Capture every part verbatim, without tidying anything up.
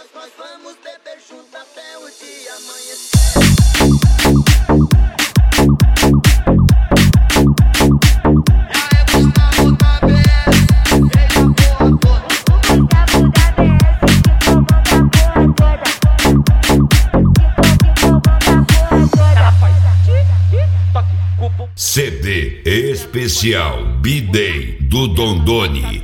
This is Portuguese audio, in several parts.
Nós, nós vamos beber junto até o dia amanhecer. C D especial B-Day do Dondoni.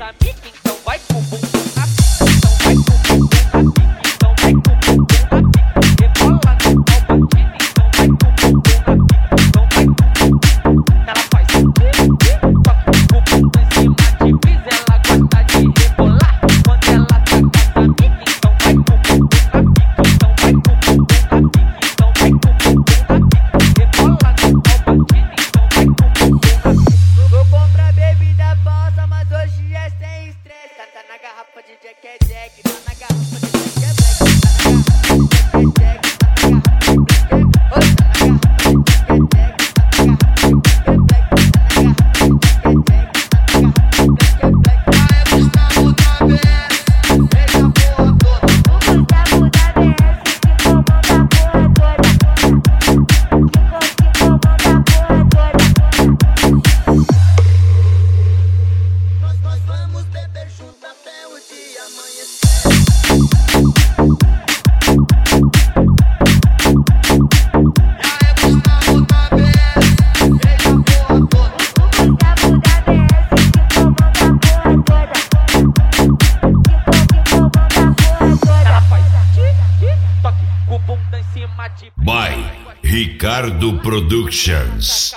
By Ricardo Productions.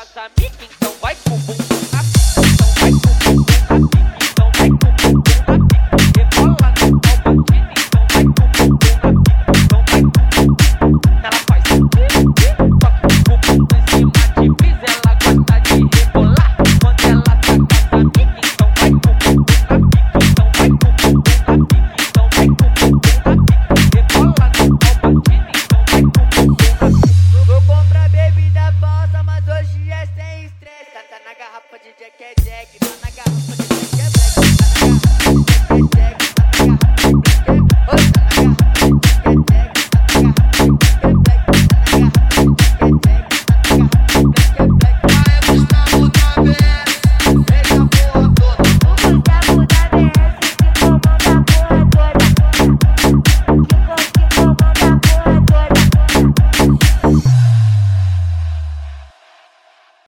Hoje é sem estresse, tá na garrafa de Jack é Jack, tá na garrafa de Jack.